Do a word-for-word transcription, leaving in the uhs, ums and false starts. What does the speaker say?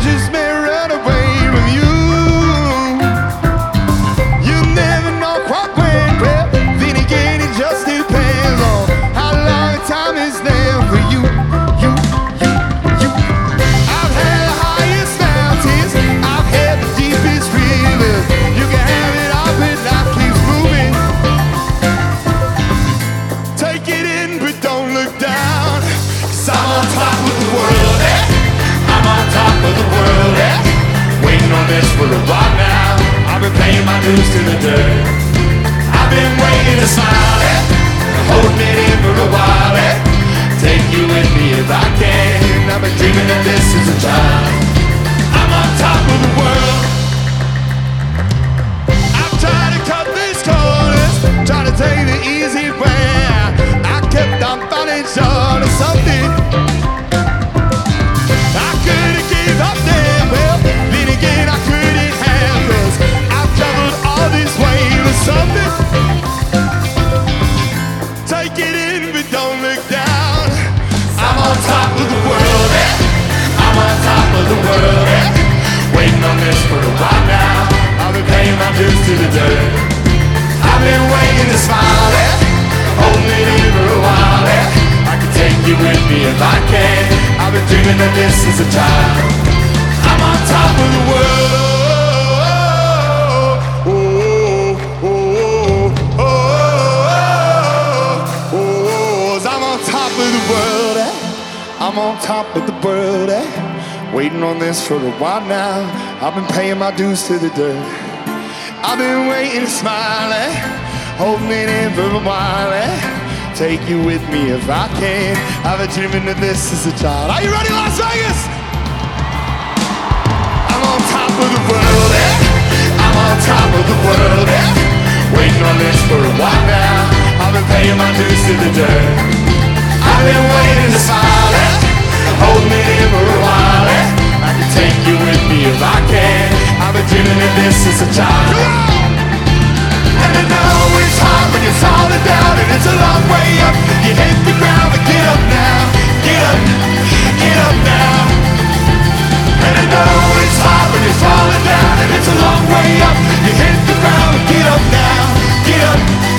just may run away with you. You never know quite when, well, then again it just depends on how long time is there for you, you, you, you. I've had the highest mountains, I've had the deepest rivers. You can have it all, but life keeps moving. Take it in, but don't look down, 'cause I'm on top of the world, eh? I'm on top of the world, eh? Waiting on this for a while now. I've been paying my dues to the dirt. I've been waiting to smile, eh? Holding it in for a while, eh? Take you with me if I can. I've been dreaming of this as a child. I'm on top of the world. I'm trying to cut these corners, trying to take the easy way. I kept on falling short of something. I couldn't give up there, well, then again I couldn't have, 'cause I've traveled all this way for something. Take it in, but don't look down. I'm on top of the world, eh? I'm on top of the world, eh? Waiting on this for a while now. I've been paying my dues to the dirt. I've been waiting to smile, eh? Holding it in for a while, eh? I can take you with me if I can. I've been dreaming of this as a child. I'm on top of the world. Oh, oh, oh, oh, oh, oh. I'm on top of the world, eh? I'm on top of the world, eh? Waiting on this for a while now. I've been paying my dues to the dirt. I've been waiting to smile, eh? Holding it in for a while, eh? Take you with me if I can. I've been dreaming of this as a child. Are you ready, Las Vegas? I'm on top of the world, eh? I'm on top of the world, eh? Waiting on this for a while now. I've been paying my dues to the dirt. I've been waiting to smile, eh? Holding it in for a while, eh? I can take you with me if I can. I've been dreaming of this as a child. And I know it's hard when you're falling down, and it's a long way up. You hit the ground, but get up now. Get up, get up now. And I know it's hard when you're falling down, and it's a long way up. You hit the ground, but get up now. Get up.